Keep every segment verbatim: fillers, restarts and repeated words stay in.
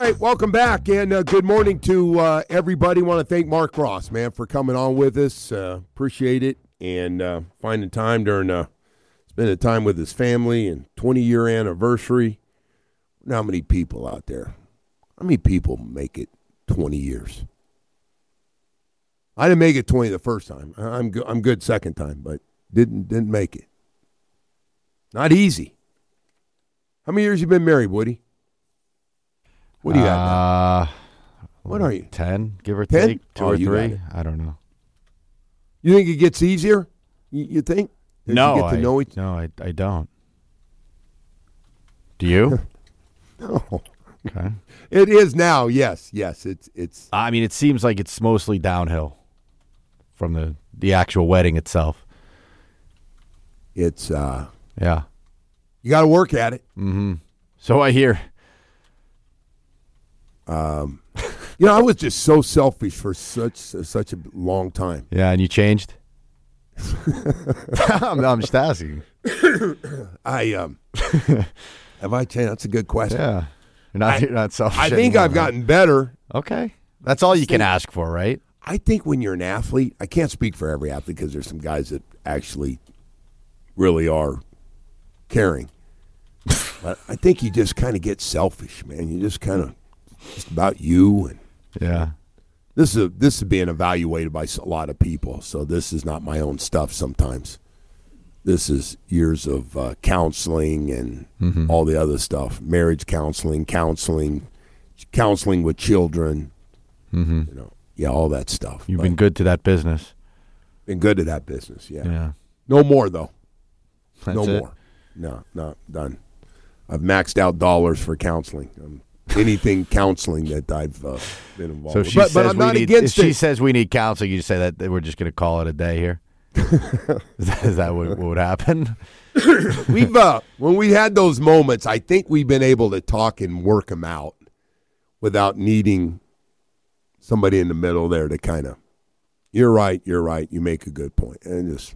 All right, welcome back, and uh, good morning to uh, everybody. Want to thank Mark Ross, man, for coming on with us. Uh, appreciate it, and uh, finding time during uh, spending time with his family and twenty-year anniversary. How many people out there? How many people make it twenty years? I didn't make it twenty the first time. I'm go- I'm good second time, but didn't didn't make it. Not easy. How many years you been married, Woody? What do you got now? Uh, what are you? ten, give or ten? take, two Oh, or you got three. it. I don't know. You think it gets easier? You, you think? As no, you get to I, know each- no, I, I don't. Do you? No. Okay. It is now. Yes, yes. It's it's. I mean, it seems like it's mostly downhill from the the actual wedding itself. It's. uh Yeah. You got to work at it. Mm-hmm. So I hear. Um, you know, I was just so selfish for such such a long time. Yeah, and you changed. I'm, I'm just asking. I um, have I changed? That's a good question. Yeah, you're not I, you're not selfish. I think anymore, I've right? gotten better. Okay, that's all you can think- ask for, right? I think when you're an athlete, I can't speak for every athlete because there's some guys that actually really are caring. But I think you just kind of get selfish, man. You just kind of just about you, and Yeah. this is this is being evaluated by a lot of people. So this is not my own stuff. Sometimes this is years of uh, counseling and Mm-hmm. all the other stuff, marriage counseling, counseling, counseling with children. Mm-hmm. You know, yeah, all that stuff. You've But been good to that business. been good at that business. Yeah. Yeah. No more though. That's no it. more. No, no, done. I've maxed out dollars for counseling. Um, anything counseling that I've uh, been involved So with. if she But, says but I'm we not need, against if she it. says we need counseling, you just say that, that we're just going to call it a day here. is, that, is that what, what would happen? We've uh, when we had those moments, I think we've been able to talk and work them out without needing somebody in the middle there to kind of. You're right. You're right. You make a good point. And just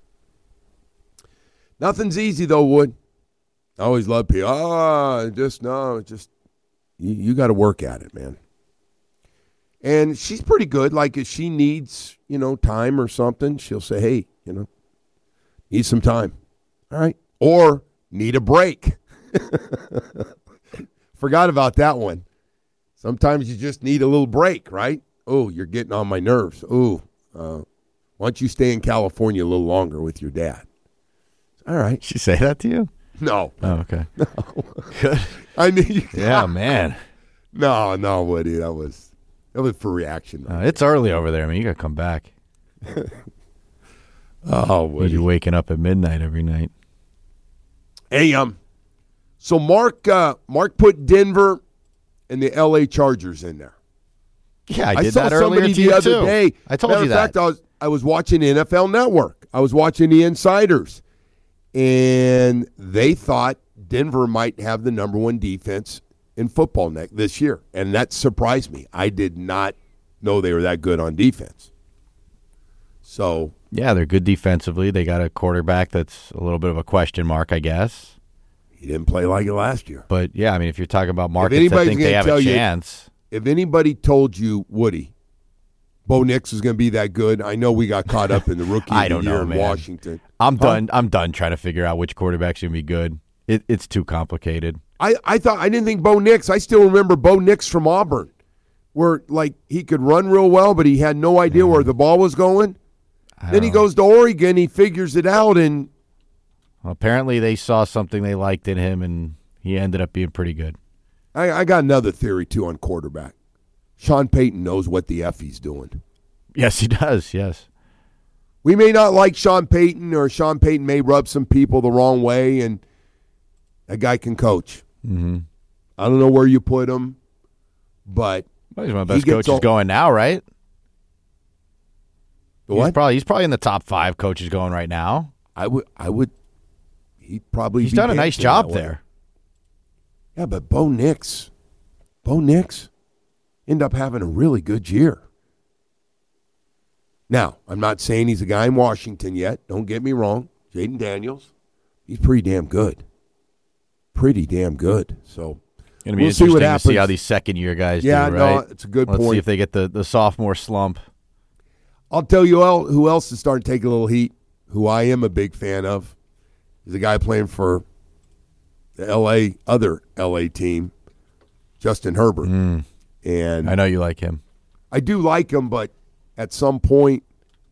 nothing's easy though, Wood. I always love people. Ah, just no, just you, you got to work at it, man. And she's pretty good. Like if she needs, you know, time or something, she'll say, "Hey, you know, need some time." All right. Or need a break. Forgot about that one. Sometimes you just need a little break, right? Oh, you're getting on my nerves. Oh, uh, why don't you stay in California a little longer with your dad? All right. She say that to you? No. Oh, okay. Good. I mean, Yeah, man. No, no, Woody. That was that was for reaction. Uh, it's early over there. I mean, you got to come back. Oh, Woody. You're waking up at midnight every night. Hey, um, so Mark, uh, Mark put Denver and the L A Chargers in there. Yeah, I did saw that earlier somebody to the you, other too. day. I told Matter you of fact, that. I was I was watching N F L Network. I was watching the Insiders, and they thought Denver might have the number one defense in football ne- this year, and that surprised me. I did not know they were that good on defense. So Yeah, they're good defensively. They got a quarterback that's a little bit of a question mark, I guess. he didn't play like it last year. But, yeah, I mean, if you're talking about markets that anybody's think they gonna have tell a you- chance. If anybody told you, Woody, Bo Nix is going to be that good, I know we got caught up in the rookie of I the don't year know, in man. Washington. I'm Huh? done. I'm done trying to figure out which quarterback's going to be good. It, it's too complicated. I, I thought I didn't think Bo Nix. I still remember Bo Nix from Auburn, where like he could run real well, but he had no idea where the ball was going. I Then he don't know. goes to Oregon, he figures it out, and Well, apparently they saw something they liked in him, and he ended up being pretty good. I, I got another theory too on quarterback. Sean Payton knows what the F he's doing. Yes, he does. Yes. We may not like Sean Payton, or Sean Payton may rub some people the wrong way, and that guy can coach. Mm-hmm. I don't know where you put him, but Well, he's one of the He best gets coaches all- going now, right? the He's what? probably he's probably in the top five coaches going right now. I would, I would. He'd probably. He's be done a nice dancing job that way. there. Yeah, but Bo Nix, Bo Nix, end up having a really good year. Now, I'm not saying he's a guy in Washington yet. Don't get me wrong. Jaden Daniels, he's pretty damn good. Pretty damn good. So Going to be we'll see interesting what to happens. see how these second-year guys yeah, do, right? no, it's a good Let's point. see if they get the, the sophomore slump. I'll tell you all, who else is starting to take a little heat, who I am a big fan of, is a guy playing for the L A other L A team, Justin Herbert. Mm. And I know you like him. I do like him, but at some point,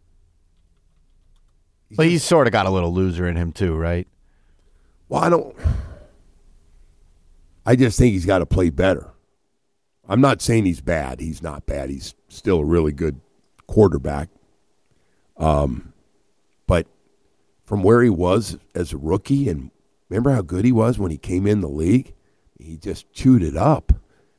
he's But just- he's sort of got a little loser in him too, right? well, I don't. I just think he's got to play better. I'm not saying he's bad. He's not bad. He's still a really good quarterback. Um, but from where he was as a rookie, and remember how good he was when he came in the league? He just chewed it up.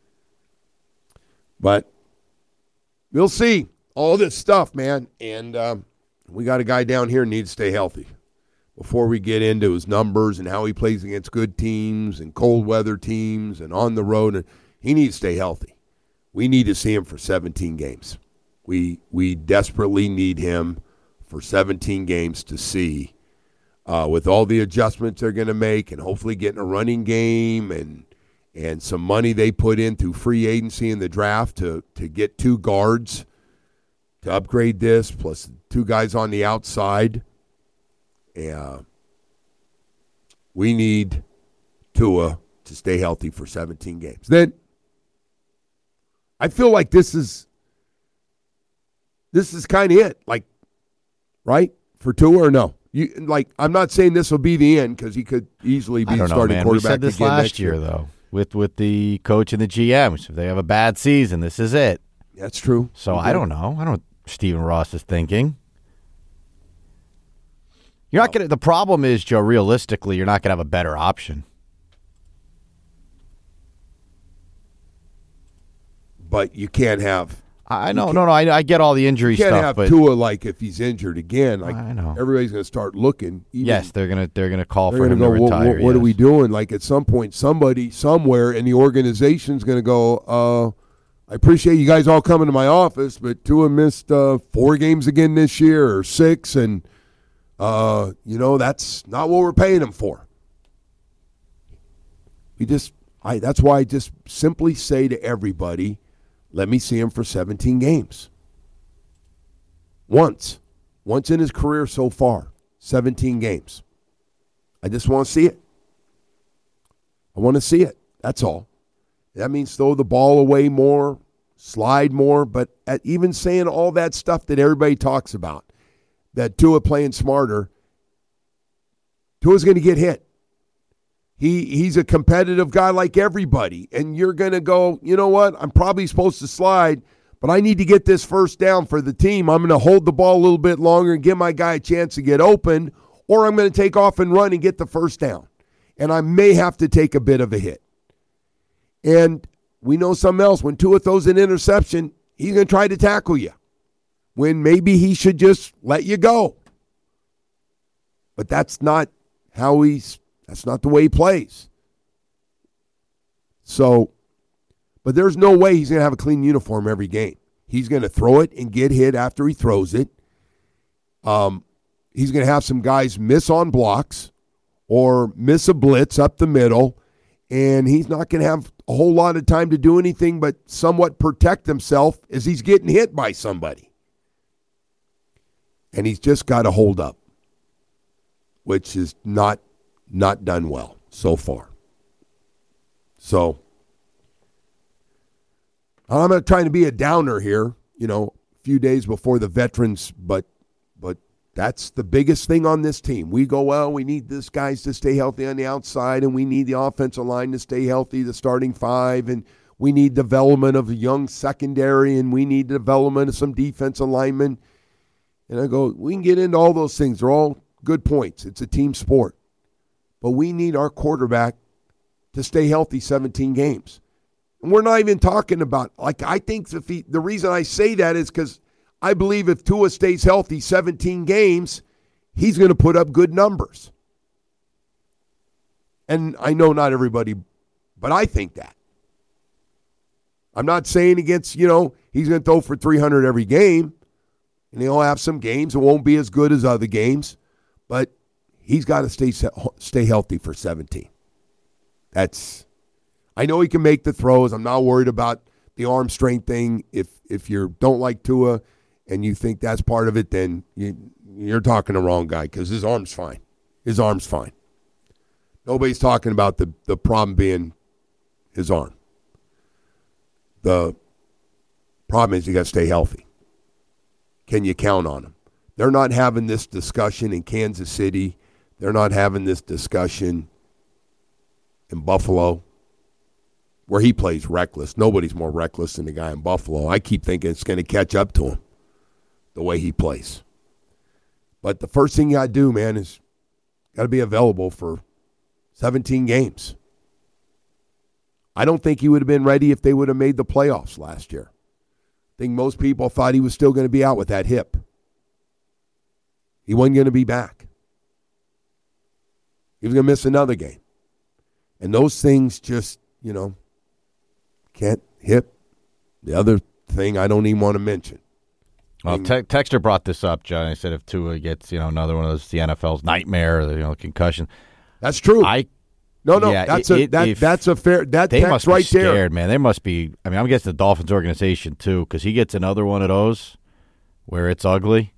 But we'll see. All this stuff, man. And um, we got a guy down here who needs to stay healthy. Before we get into his numbers and how he plays against good teams and cold weather teams and on the road, and he needs to stay healthy. We need to see him for seventeen games. We we desperately need him for seventeen games to see, uh, with all the adjustments they're going to make and hopefully getting a running game and and some money they put in through free agency in the draft to to get two guards to upgrade this, plus two guys on the outside. Yeah, we need Tua to stay healthy for seventeen games. Then I feel like this is this is kind of it, like, right, for Tua or no? You like, I'm not saying this will be the end because he could easily be I don't know, starting man. We quarterback said this again last next year, though, with with the coach and the G Ms. If they have a bad season, this is it. That's true. So I don't know. I don't know what Stephen Ross is thinking. You're not going to. The problem is, Joe, realistically, you're not going to have a better option. But you can't have. I know. No, no. I, I get all the injury You can't stuff, have but Tua like if he's injured again. Like I know. everybody's going to start looking. Even, yes, they're gonna they're gonna call they're for gonna him go, to what, retire. what, what are yes. we doing? Like at some point, somebody somewhere in the organization's going to go, uh, I appreciate you guys all coming to my office, but Tua missed uh, four games again this year or six, and uh, you know that's not what we're paying him for. We just, I that's why I just simply say to everybody, let me see him for seventeen games. Once. Once in his career so far. seventeen games. I just want to see it. I want to see it. That's all. That means throw the ball away more, slide more, but at even saying all that stuff that everybody talks about, that Tua playing smarter, Tua's going to get hit. He he's a competitive guy like everybody, and you're going to go, you know what, I'm probably supposed to slide, but I need to get this first down for the team. I'm going to hold the ball a little bit longer and give my guy a chance to get open, or I'm going to take off and run and get the first down. And I may have to take a bit of a hit. And we know something else. When Tua throws an interception, he's going to try to tackle you, when maybe he should just let you go. But that's not how he's, that's not the way he plays. So, but there's no way he's going to have a clean uniform every game. He's going to throw it and get hit after he throws it. Um, he's going to have some guys miss on blocks or miss a blitz up the middle, and he's not going to have a whole lot of time to do anything but somewhat protect himself as he's getting hit by somebody. And he's just got to hold up, which is not not done well so far. So, I'm not trying to be a downer here, you know, a few days before the veterans, but but that's the biggest thing on this team. We go, well, we need these guys to stay healthy on the outside, and we need the offensive line to stay healthy, the starting five, and we need development of a young secondary, and we need development of some defensive linemen. And I go, we can get into all those things. They're all good points. It's a team sport. But we need our quarterback to stay healthy seventeen games. And we're not even talking about, like, I think if he, the reason I say that is because I believe if Tua stays healthy seventeen games, he's going to put up good numbers. And I know not everybody, but I think that. I'm not saying against, you know, he's going to throw for three hundred every game. And he'll have some games. It won't be as good as other games. But he's got to stay stay healthy for seventeen. That's, I know he can make the throws. I'm not worried about the arm strength thing. If if you don't like Tua and you think that's part of it, then you, you're talking to the wrong guy because his arm's fine. His arm's fine. Nobody's talking about the, the problem being his arm. The problem is you got to stay healthy. Can you count on him? They're not having this discussion in Kansas City. They're not having this discussion in Buffalo, where he plays reckless. Nobody's more reckless than the guy in Buffalo. I keep thinking it's going to catch up to him, the way he plays. But the first thing you got to do, man, is got to be available for seventeen games. I don't think he would have been ready if they would have made the playoffs last year. I think most people thought he was still going to be out with that hip. He wasn't going to be back. He was going to miss another game. And those things just, you know, can't hip. The other thing I don't even want to mention. Well, te- Texter brought this up, John. He said if Tua gets, you know, another one of those, the N F L's nightmare, you know, concussion. That's true. I no, no, yeah, that's it, a that, if, that's a fair that they text must right be scared, there, man. They must be. I mean, I'm guessing the Dolphins organization too, because he gets another one of those where it's ugly.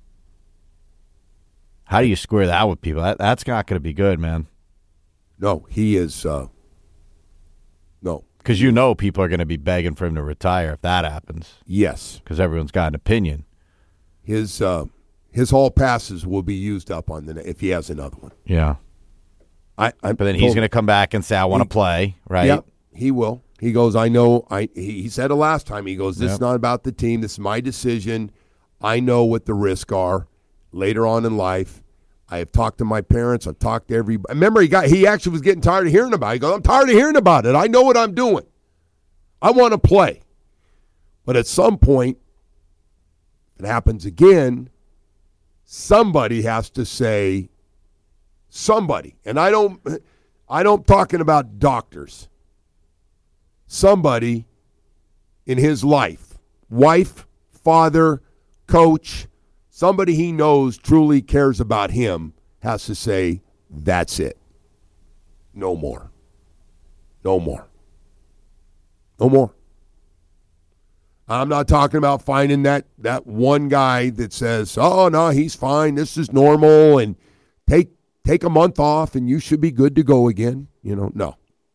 How do you square that with people? That, that's not going to be good, man. No, he is. Uh, no, because you know people are going to be begging for him to retire if that happens. Yes, because everyone's got an opinion. His uh, his hall passes will be used up on the if he has another one. Yeah. I, I but then he's going to come back and say, I want to play, right? Yep, he will. He goes, I know. I he, he said it last time. He goes, this yep. is not about the team. This is my decision. I know what the risks are later on in life. I have talked to my parents. I've talked to everybody. Remember, he got he actually was getting tired of hearing about it. He goes, I'm tired of hearing about it. I know what I'm doing. I want to play. But at some point, if it happens again, somebody has to say, somebody, and I don't, I don't talking about doctors. Somebody in his life, wife, father, coach, somebody he knows truly cares about him has to say, that's it. No more. No more. No more. I'm not talking about finding that that one guy that says, oh, no, he's fine. This is normal, and take Take a month off and you should be good to go again. You know, no.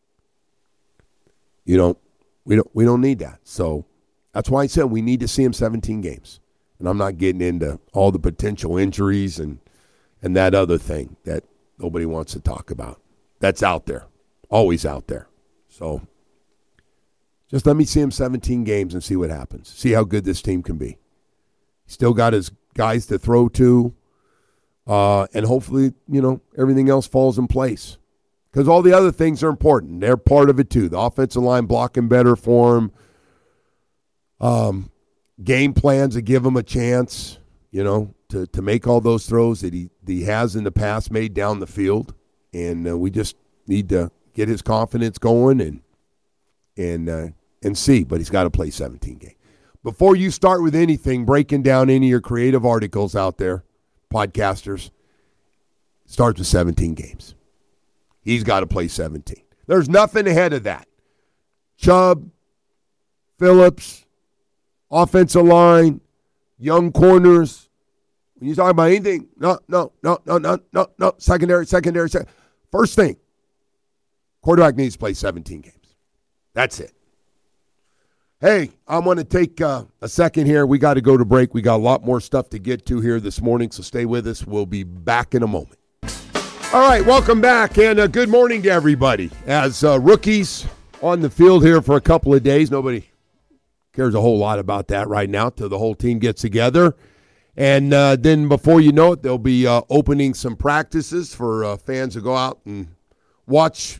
You don't we don't we don't need that. So that's why I said we need to see him seventeen games. And I'm not getting into all the potential injuries and and that other thing that nobody wants to talk about. That's out there. Always out there. So just let me see him seventeen games and see what happens. See how good this team can be. Still got his guys to throw to. Uh, and hopefully, you know, everything else falls in place. Because all the other things are important. They're part of it, too. The offensive line blocking better for him. Um, game plans that give him a chance, you know, to, to make all those throws that he, that he has in the past made down the field. And uh, we just need to get his confidence going and and uh, and see. But he's got to play seventeen games. Before you start with anything, breaking down any of your creative articles out there, podcasters, starts with seventeen games. He's got to play seventeen. There's nothing ahead of that. Chubb, Phillips, offensive line, young corners. When you talk about anything, no, no, no, no, no, no, no, secondary, secondary, secondary. First thing, quarterback needs to play seventeen games. That's it. Hey, I want to take uh, a second here. We got to go to break. We got a lot more stuff to get to here this morning, so stay with us. We'll be back in a moment. All right, welcome back, and uh, good morning to everybody. As uh, rookies on the field here for a couple of days, nobody cares a whole lot about that right now till the whole team gets together. And uh, then before you know it, they'll be uh, opening some practices for uh, fans to go out and watch,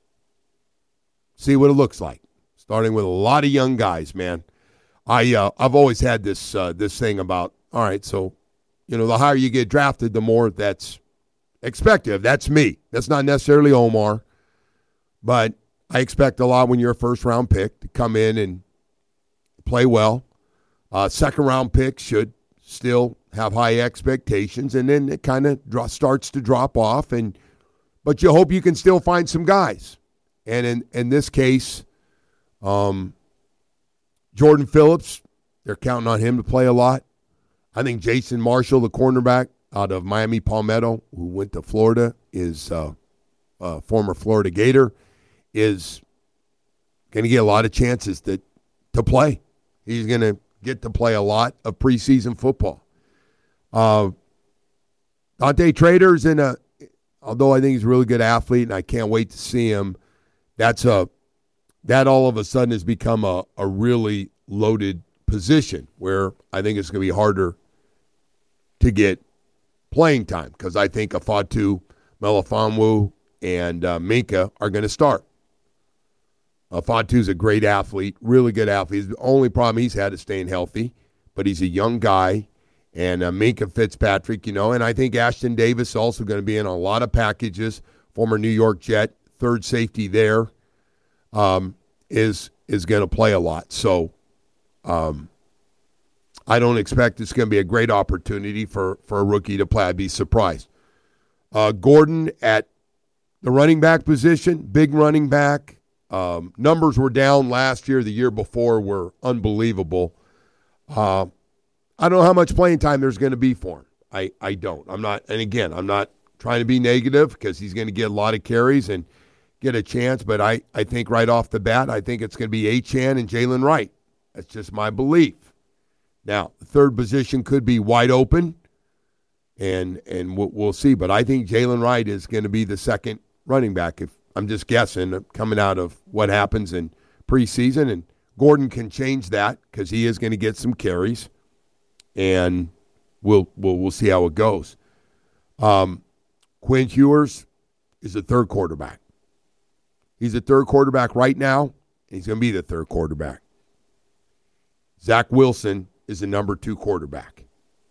see what it looks like. Starting with a lot of young guys, man. I uh, I've always had this uh, this thing about, all right, so you know, the higher you get drafted, the more that's expected. That's me. That's not necessarily Omar, but I expect a lot when you're a first round pick to come in and play well. Uh, second round pick should still have high expectations, and then it kind of dro- starts to drop off. And but you hope you can still find some guys. And in, in this case, um, Jordan Phillips, they're counting on him to play a lot. I think Jason Marshall, the cornerback out of Miami Palmetto, who went to Florida, is uh, a former Florida Gator, is going to get a lot of chances to, to play. He's going to get to play a lot of preseason football. Uh, Dante Trader's in a, although I think he's a really good athlete and I can't wait to see him, that's a, that all of a sudden has become a, a really loaded position where I think it's going to be harder to get playing time because I think Afatu, Melifonwu, and uh, Minka are going to start. Afatu's a great athlete, really good athlete. The only problem he's had is staying healthy, but he's a young guy. And uh, Minka Fitzpatrick, you know, and I think Ashton Davis is also going to be in a lot of packages. Former New York Jet, third safety there, um, is is going to play a lot. So um, I don't expect it's going to be a great opportunity for, for a rookie to play. I'd be surprised. Uh, Gordon at the running back position, big running back. Um, numbers were down last year. The year before were unbelievable. Uh, I don't know how much playing time there's going to be for him. I, I don't. I'm not, and again, I'm not trying to be negative because he's going to get a lot of carries and get a chance, but I, I think right off the bat, I think it's going to be Achane and Jalen Wright. That's just my belief. Now, the third position could be wide open, and and we'll, we'll see, but I think Jalen Wright is going to be the second running back. If I'm just guessing, coming out of what happens in preseason, and Gordon can change that because he is going to get some carries. And we'll we'll we'll see how it goes. Um, Quinn Ewers is the third quarterback. He's the third quarterback right now, and he's going to be the third quarterback. Zach Wilson is the number two quarterback.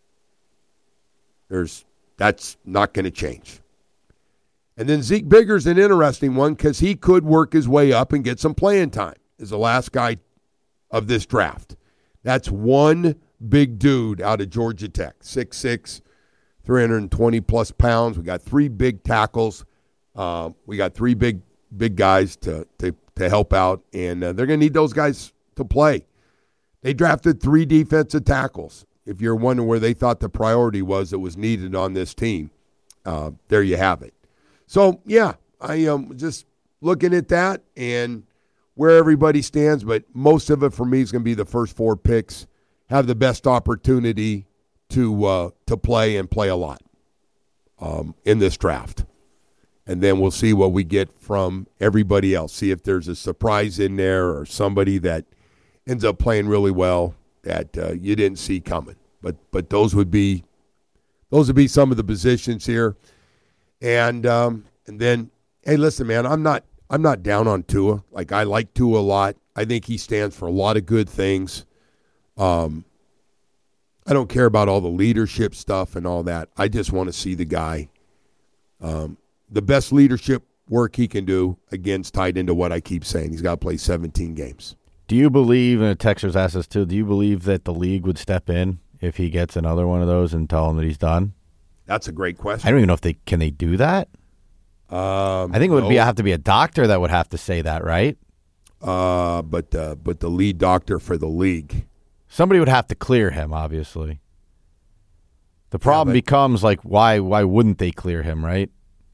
There's that's not going to change. And then Zeke Bigger's an interesting one because he could work his way up and get some playing time as the last guy of this draft. That's one big dude out of Georgia Tech, six six, three hundred twenty plus pounds. We got three big tackles. Uh, we got three big big guys to to, to help out, and uh, they're going to need those guys to play. They drafted three defensive tackles. If you're wondering where they thought the priority was that was needed on this team, uh, there you have it. So, yeah, I am um, just looking at that and where everybody stands, but most of it for me is going to be the first four picks have the best opportunity to uh, to play and play a lot um, in this draft. And then we'll see what we get from everybody else. See if there's a surprise in there or somebody that ends up playing really well that uh, you didn't see coming. But but those would be those would be some of the positions here. And um, and then, hey, listen, man, I'm not I'm not down on Tua. Like, I like Tua a lot. I think he stands for a lot of good things. Um, I don't care about all the leadership stuff and all that. I just want to see the guy. Um, the best leadership work he can do, again, is tied into what I keep saying. He's got to play seventeen games. Do you believe, and Texas asked us too, do you believe that the league would step in if he gets another one of those and tell him that he's done? That's a great question. I don't even know if they can they do that. Um, I think it would no. be have to be a doctor that would have to say that, right? Uh, but uh, but the lead doctor for the league. Somebody would have to clear him, obviously. The problem yeah, but, becomes, like, why why wouldn't they clear him, right?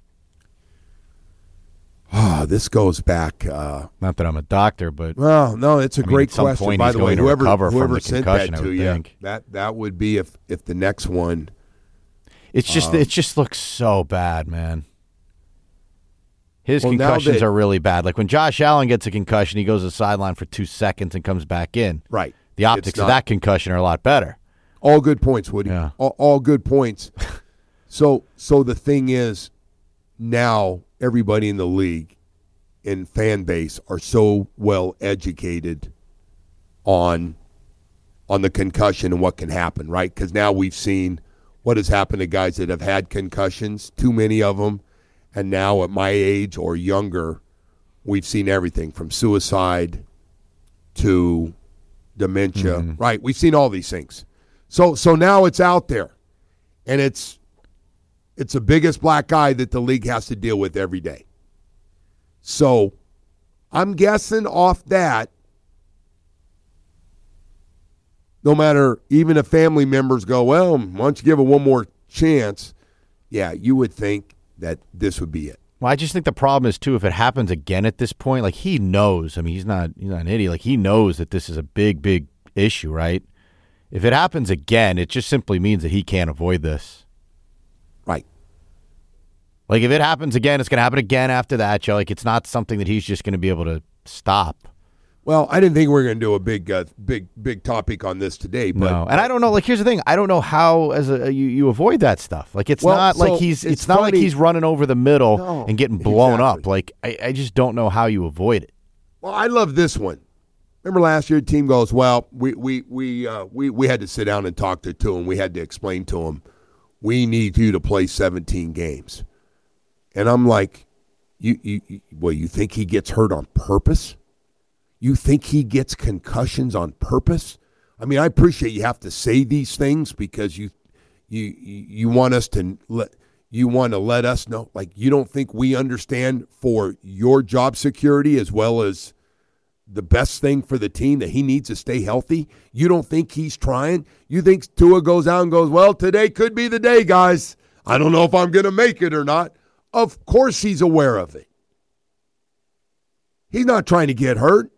Ah, this goes back. Uh, Not that I'm a doctor, but well, no, it's a I great mean, question. Point By the way, whoever whoever sent that to you, think. that that would be if if the next one. It's just um, it just looks so bad, man. His well, concussions that, are really bad. Like when Josh Allen gets a concussion, he goes to the sideline for two seconds and comes back in. Right. The optics of that concussion are a lot better. All good points, Woody. Yeah. All, all good points. so so the thing is, now everybody in the league and fan base are so well educated on on the concussion and what can happen, right? Because now we've seen what has happened to guys that have had concussions, too many of them, and now at my age or younger, we've seen everything from suicide to dementia, mm-hmm. right? We've seen all these things. So so now it's out there, and it's it's the biggest black eye that the league has to deal with every day. So I'm guessing off that, no matter, even if family members go, well, why don't you give it one more chance? Yeah, you would think that this would be it. Well, I just think the problem is, too, if it happens again at this point, like he knows, I mean, he's not he's not an idiot. Like he knows that this is a big, big issue, right? If it happens again, it just simply means that he can't avoid this. Right. Like if it happens again, it's going to happen again after that, Joe. Like it's not something that he's just going to be able to stop. Well, I didn't think we were going to do a big, uh, big, big topic on this today. But, no, and I don't know. Like, here's the thing: I don't know how as a you, you avoid that stuff. Like, it's well, not so like he's it's, it's not funny. like he's running over the middle no, and getting blown exactly. up. Like, I, I just don't know how you avoid it. Well, I love this one. Remember last year, the team goes, well, we we we uh, we we had to sit down and talk to to him. We had to explain to him, we need you to play seventeen games, and I'm like, you you, you well, you think he gets hurt on purpose? You think he gets concussions on purpose? I mean, I appreciate you have to say these things because you you you want us to let you want to let us know. Like, you don't think we understand for your job security as well as the best thing for the team that he needs to stay healthy? You don't think he's trying? You think Tua goes out and goes, well, today could be the day, guys. I don't know if I'm going to make it or not. Of course he's aware of it. He's not trying to get hurt.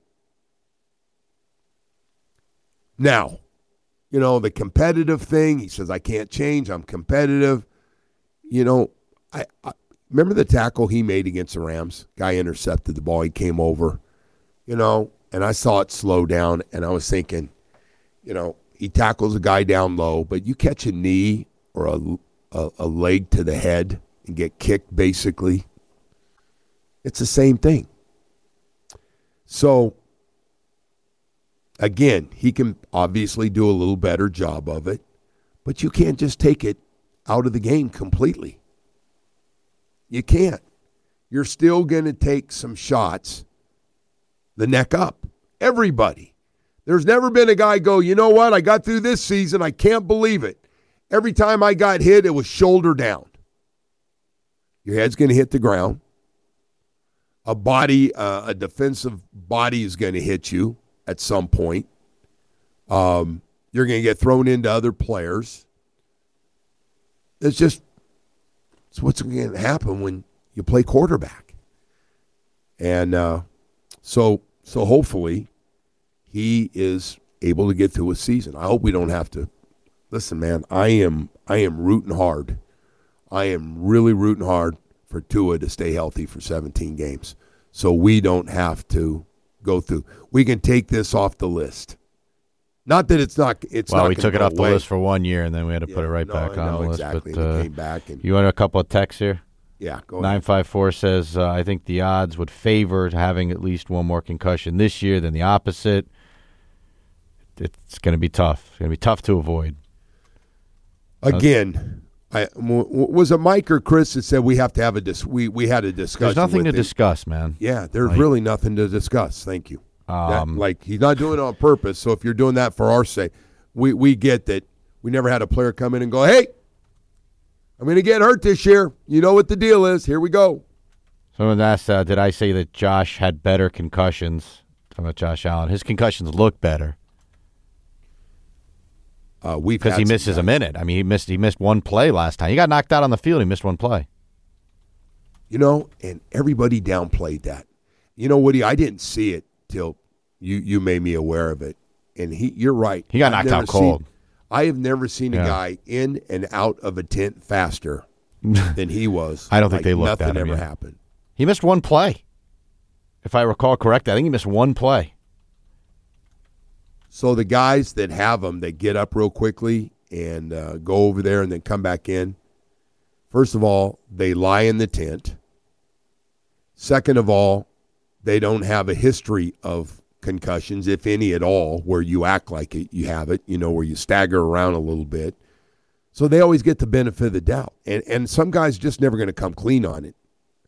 Now, you know, the competitive thing, he says, I can't change. I'm competitive. You know, I, I remember the tackle he made against the Rams? Guy intercepted the ball. He came over, you know, and I saw it slow down, and I was thinking, you know, he tackles a guy down low, but you catch a knee or a, a, a leg to the head and get kicked, basically, it's the same thing. So, again, he can obviously do a little better job of it, but you can't just take it out of the game completely. You can't. You're still going to take some shots the neck up. Everybody. There's never been a guy go, you know what, I got through this season, I can't believe it. Every time I got hit, it was shoulder down. Your head's going to hit the ground. A body, uh, a defensive body is going to hit you at some point. Um, you're going to get thrown into other players. It's just it's what's going to happen when you play quarterback. And uh, so so hopefully he is able to get through a season. I hope we don't have to. Listen, man, I am I am rooting hard. I am really rooting hard for Tua to stay healthy for seventeen games so we don't have to go through. We can take this off the list. Not that it's not. It's well, not we took it off away. the list for one year, and then we had to yeah, put it right no, back on know, the list. Exactly. But uh, came back and, you want a couple of texts here? Yeah, go ahead. Nine five four says uh, I think the odds would favor having at least one more concussion this year than the opposite. It's going to be tough. It's going to be tough to avoid. Again, I w- was it Mike or Chris that said we have to have a dis- we we had a discussion. There's nothing with to him. discuss, man. Yeah, there's like, really nothing to discuss. Thank you. Um, that, like he's not doing it on purpose. So if you're doing that for our sake, we we get that. We never had a player come in and go, "Hey, I'm going to get hurt this year. You know what the deal is. Here we go." Someone asked, uh, did I say that Josh had better concussions? Talking about Josh Allen. His concussions look better. Uh, we've because he misses a minute. I mean, he missed he missed one play last time. He got knocked out on the field. He missed one play. You know, and everybody downplayed that. You know, Woody, I didn't see it till you, you made me aware of it. And he, you're right. He got I've knocked out cold. Seen, I have never seen yeah. a guy in and out of a tent faster than he was. I don't like think they looked nothing at him. ever Yet. happened. He missed one play. If I recall correctly, I think he missed one play. So the guys that have them, they get up real quickly and uh, go over there and then come back in. First of all, they lie in the tent. Second of all, they don't have a history of concussions, if any at all, where you act like it, you have it, you know, where you stagger around a little bit. So they always get the benefit of the doubt. And, and some guys just never going to come clean on it.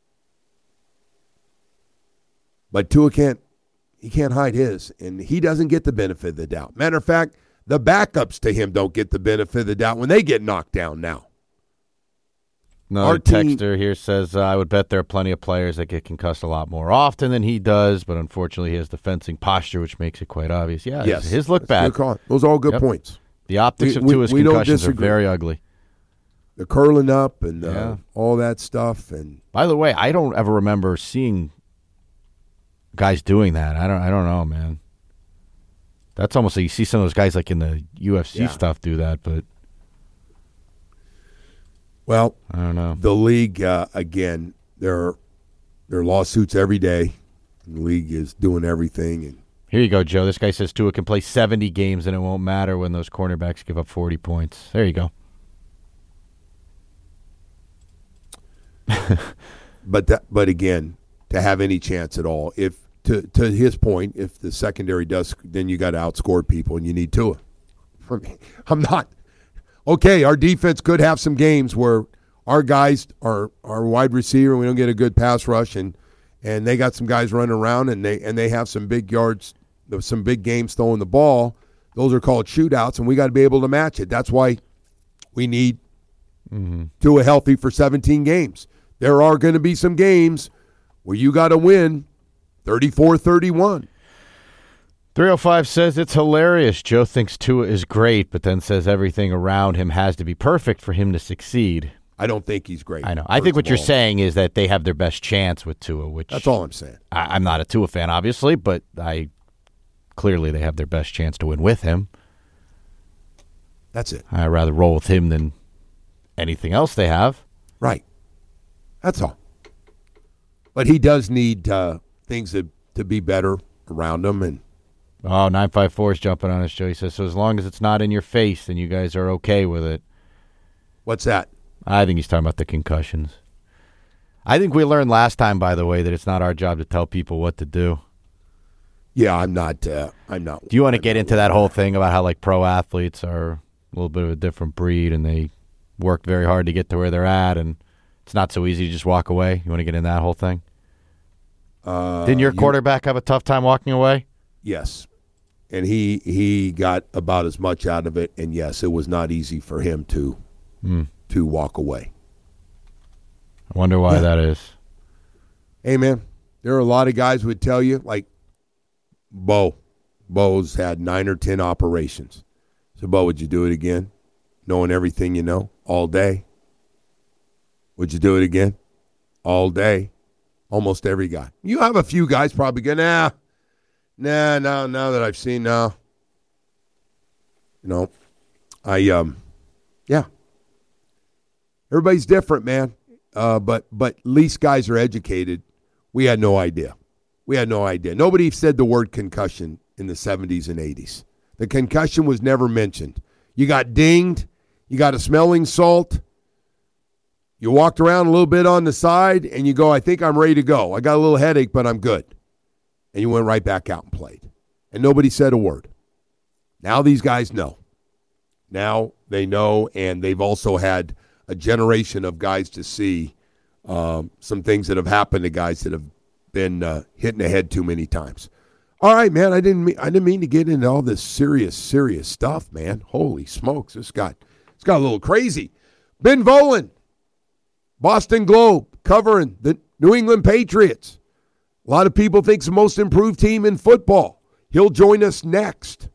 But Tua can't, he can't hide his, and he doesn't get the benefit of the doubt. Matter of fact, the backups to him don't get the benefit of the doubt when they get knocked down now. Another Our team, texter here says, uh, I would bet there are plenty of players that get concussed a lot more often than he does, but unfortunately he has the fencing posture, which makes it quite obvious. Yeah, yes, his look bad. Those are all good yep. points. The optics we, of Tua's we, we concussions are very ugly. The curling up and uh, yeah. all that stuff. And by the way, I don't ever remember seeing guys doing that. I don't I don't know, man. That's almost like you see some of those guys like in the U F C yeah. stuff do that, but well, I don't know. The league, uh, again, there are, there are lawsuits every day. The league is doing everything. And here you go, Joe. This guy says Tua can play seventy games and it won't matter when those cornerbacks give up forty points. There you go. but that, but again, to have any chance at all, if to to his point, if the secondary does, then you got to outscore people, and you need Tua. For me, I'm not okay. Our defense could have some games where our guys are our wide receiver, and we don't get a good pass rush, and and they got some guys running around, and they and they have some big yards, some big games throwing the ball. Those are called shootouts, and we got to be able to match it. That's why we need mm-hmm. Tua healthy for seventeen games. There are going to be some games where you got to win thirty-four thirty-one. three oh five says it's hilarious. Joe thinks Tua is great, but then says everything around him has to be perfect for him to succeed. I don't think he's great. I know. I think what you're saying is that they have their best chance with Tua, which that's all I'm saying. I, I'm not a Tua fan, obviously, but I clearly they have their best chance to win with him. That's it. I'd rather roll with him than anything else they have. Right. That's all. But he does need uh, things to, to be better around him. And oh, nine five four is jumping on us, Joe. He says, so as long as it's not in your face, then you guys are okay with it. What's that? I think he's talking about the concussions. I think we learned last time, by the way, that it's not our job to tell people what to do. Yeah, I'm not. Uh, I'm not. Do you want to get into that whole thing about how like pro athletes are a little bit of a different breed and they work very hard to get to where they're at, and it's not so easy to just walk away? You want to get in that whole thing? Uh, Didn't your quarterback have a tough time walking away? Yes. And he he got about as much out of it, and yes, it was not easy for him to mm. to walk away. I wonder why yeah. that is. Hey, man, there are a lot of guys who would tell you, like Bo. Bo's had nine or ten operations. So, Bo, would you do it again? Knowing everything you know all day? Would you do it again? All day? Almost every guy. You have a few guys probably go, nah, nah, no, now that I've seen, no. You know, I, um, yeah. Everybody's different, man. Uh, but, but at least guys are educated. We had no idea. We had no idea. Nobody said the word concussion in the seventies and eighties. The concussion was never mentioned. You got dinged. You got a smelling salt. You walked around a little bit on the side, and you go, I think I'm ready to go. I got a little headache, but I'm good. And you went right back out and played. And nobody said a word. Now these guys know. Now they know, and they've also had a generation of guys to see um, some things that have happened to guys that have been uh, hit in the head too many times. All right, man, I didn't mean I didn't mean to get into all this serious, serious stuff, man. Holy smokes, this got it's got a little crazy. Ben Volin, Boston Globe, covering the New England Patriots. A lot of people think it's the most improved team in football. He'll join us next.